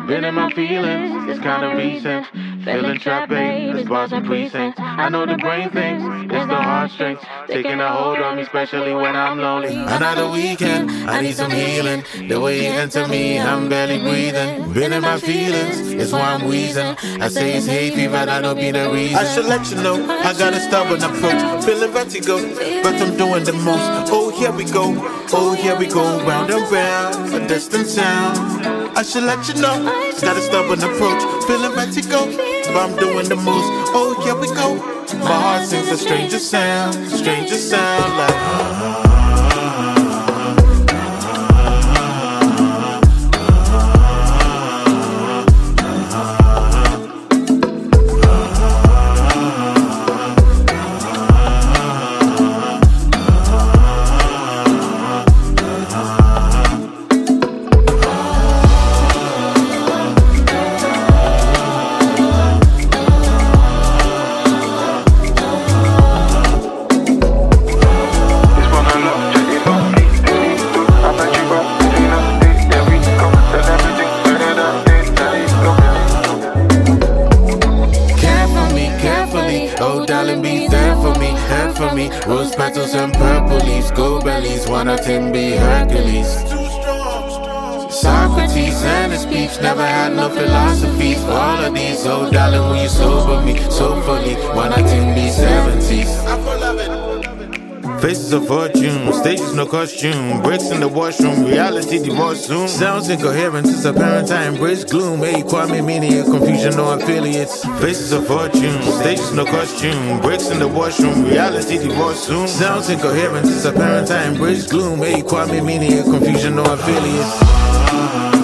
Been in my feelings, it's kinda recent. Feeling trapped, babe, it's bars and precincts. I know the brain thinks it's the heartstrings taking a hold on me, especially when I'm lonely. Another weekend, I need some healing. The way you enter me, I'm barely breathing. Been in my feelings, it's why I'm wheezing. I say it's hay fever, that'll be the reason. I should let you know, I got a stubborn approach. Feeling vertigo, but I'm doing the most. Oh, here we go, oh, here we go. Round and round, a distant sound. I should let you know, got a stubborn approach. Feeling vertigo, but I'm doing the most. Oh, here we go. My heart sings a stranger sound like oh, darling, be there for me, care for me. Rose petals and purple leaves, gold bellies, wanna Tim be Hercules. Socrates and his peeps never had no philosophies. For all of these, oh, darling, will you sober me so fully? Wanna Tim be 70s. Faces of fortune, stages no costume. Breaks in the washroom, reality divorce soon. Sounds incoherent, it's apparent I embrace gloom. A Kwame Mania, confusion, no affiliates. Faces of fortune, stages no costume. Breaks in the washroom, reality divorce soon. Sounds incoherent, it's apparent I embrace gloom. A Kwame Mania, confusion, no affiliates.